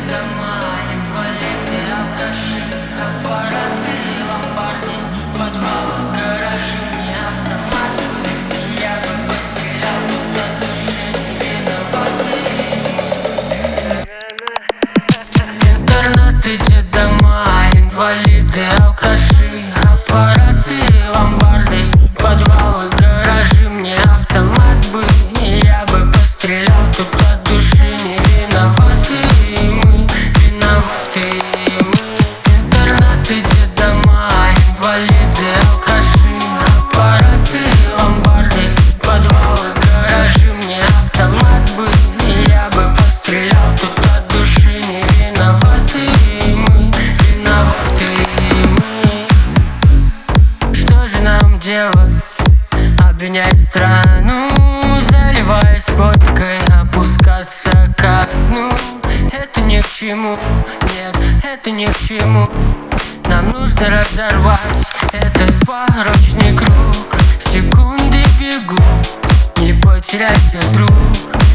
дома, инвалиды, алкаши, аппараты, ломбарды, подвалы, гаражи. Мне автомат бы, я бы пострелял, тут от души не виноваты. Интернаты, детдома, инвалиды, алкаши, аппараты, ломбарды, подвалы, гаражи. Мне автомат бы, я бы пострелял, тут от души не виноваты мы, виноваты мы. Интернаты, детдома, инвалиды, алкаши, аппараты, ломбарды, подвалы, гаражи. Мне автомат бы, я бы пострелял, тут от души не виноваты мы, виноваты мы. Что же нам делать? Обвинять страну, заливаясь водкой, опускаться ко дну. Это ни к чему, нет, это ни к чему. Нам нужно разорвать этот порочный круг. Секунды бегут, не потеряйся, друг.